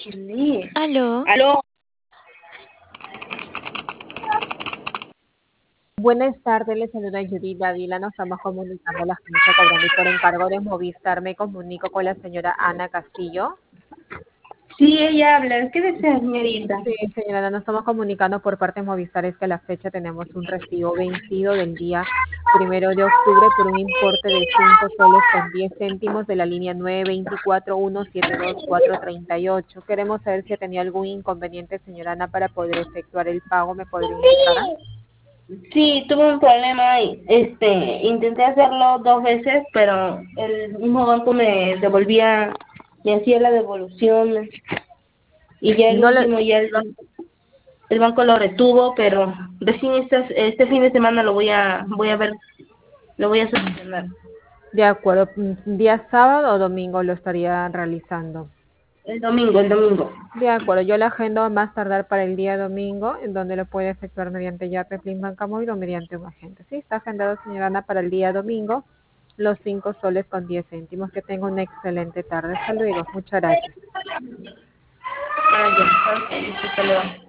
Sí. Aló, Aló. Buenas tardes, le saluda Judith Davila. Nos estamos comunicando a la agencia cobrando y por encargo de Movistar me comunico con la señora Ana Castillo. Sí, ella habla. ¿Qué desea, señorita? Sí, señora Ana, nos estamos comunicando por parte de Movistar. Es que a la fecha tenemos un recibo vencido del día 1 de octubre por un importe de 5 soles con 10 céntimos de la línea 924172438. Queremos saber si ha tenido algún inconveniente, señora Ana, para poder efectuar el pago. ¿Me podría indicar? Sí, tuve un problema y intenté hacerlo 2 veces, pero el mismo banco me devolvía, me hacía la devolución y ya el No le, último el banco lo retuvo, pero recién este fin de semana voy a ver, lo voy a solucionar. De acuerdo, día sábado o domingo lo estaría realizando. El domingo. De acuerdo, yo la agendo a más tardar para el día domingo, en donde lo puede efectuar mediante Yape, Plin Banca Móvil o mediante un agente. Sí, está agendado, señora Ana, para el día domingo, los 5 soles con 10 céntimos. Que tenga una excelente tarde. Hasta luego. Muchas gracias. Ah, ya, ok, hasta luego.